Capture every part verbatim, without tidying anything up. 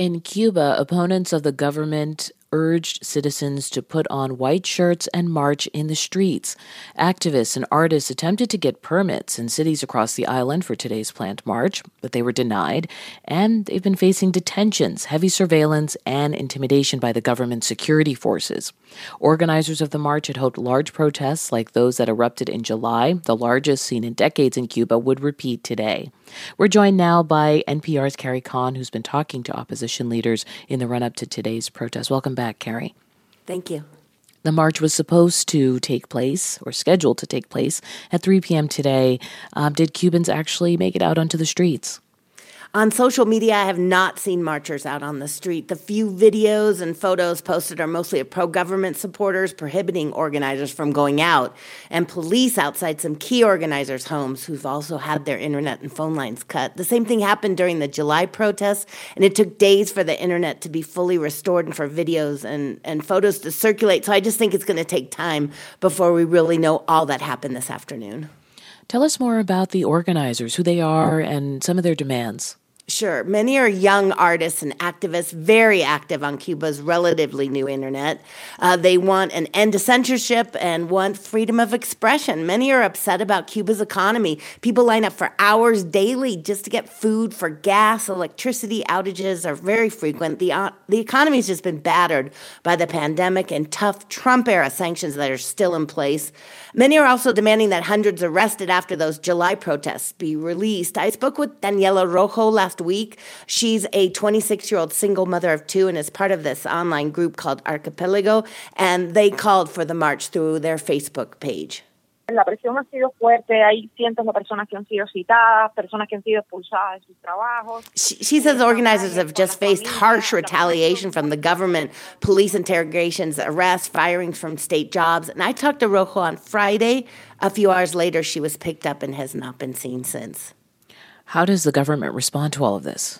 In Cuba, opponents of the government urged citizens to put on white shirts and march in the streets. Activists and artists attempted to get permits in cities across the island for today's planned march, but they were denied, and they've been facing detentions, heavy surveillance, and intimidation by the government security forces. Organizers of the march had hoped large protests like those that erupted in July, the largest seen in decades in Cuba, would repeat today. We're joined now by N P R's Carrie Kahn, who's been talking to opposition leaders in the run-up to today's protest. Welcome back, Carrie. Thank you. The march was supposed to take place, or scheduled to take place, at three p.m. today. Um, did Cubans actually make it out onto the streets? On social media, I have not seen marchers out on the street. The few videos and photos posted are mostly of pro-government supporters prohibiting organizers from going out, and police outside some key organizers' homes who've also had their internet and phone lines cut. The same thing happened during the July protests, and it took days for the internet to be fully restored and for videos and, and photos to circulate. So I just think it's going to take time before we really know all that happened this afternoon. Tell us more about the organizers, who they are, and some of their demands. Sure. Many are young artists and activists, very active on Cuba's relatively new internet. Uh, they want an end to censorship and want freedom of expression. Many are upset about Cuba's economy. People line up for hours daily just to get food, for gas. Electricity outages are very frequent. The, uh, the economy has just been battered by the pandemic and tough Trump-era sanctions that are still in place. Many are also demanding that hundreds arrested after those July protests be released. I spoke with Daniela Rojo last week. She's a twenty-six-year-old single mother of two and is part of this online group called Archipelago, and they called for the march through their Facebook page. La presión ha sido fuerte. Hay cientos de personas que han sido citadas, personas que han sido expulsadas de sus trabajos. She, she says organizers have just faced harsh retaliation from the government, police interrogations, arrests, firings from state jobs. And I talked to Rojo on Friday. A few hours later, she was picked up and has not been seen since. How does the government respond to all of this?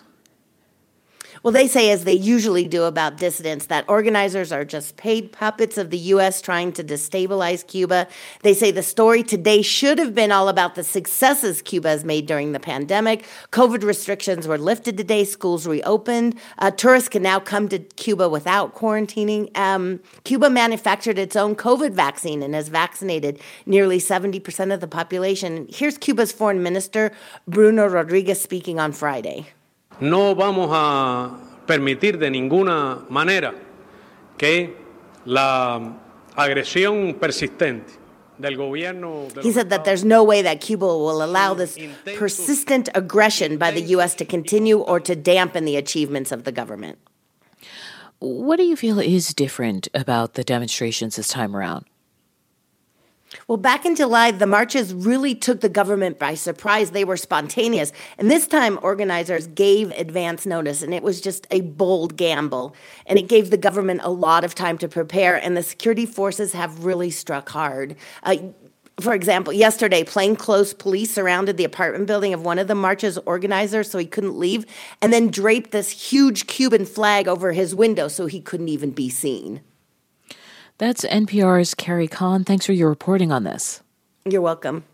Well, they say, as they usually do about dissidents, that organizers are just paid puppets of the U S trying to destabilize Cuba. They say the story today should have been all about the successes Cuba has made during the pandemic. COVID restrictions were lifted today. Schools reopened. Uh, tourists can now come to Cuba without quarantining. Um, Cuba manufactured its own COVID vaccine and has vaccinated nearly seventy percent of the population. Here's Cuba's foreign minister, Bruno Rodriguez, speaking on Friday. No vamos a permitir de ninguna manera que la agresión persistente del gobierno. He said that there's no way that Cuba will allow this persistent aggression by the U S to continue or to dampen the achievements of the government. What do you feel is different about the demonstrations this time around? Well, back in July, the marches really took the government by surprise. They were spontaneous. And this time, organizers gave advance notice, and it was just a bold gamble. And it gave the government a lot of time to prepare, and the security forces have really struck hard. Uh, for example, yesterday, plainclothes police surrounded the apartment building of one of the march's organizers so he couldn't leave, and then draped this huge Cuban flag over his window so he couldn't even be seen. That's N P R's Carrie Kahn. Thanks for your reporting on this. You're welcome.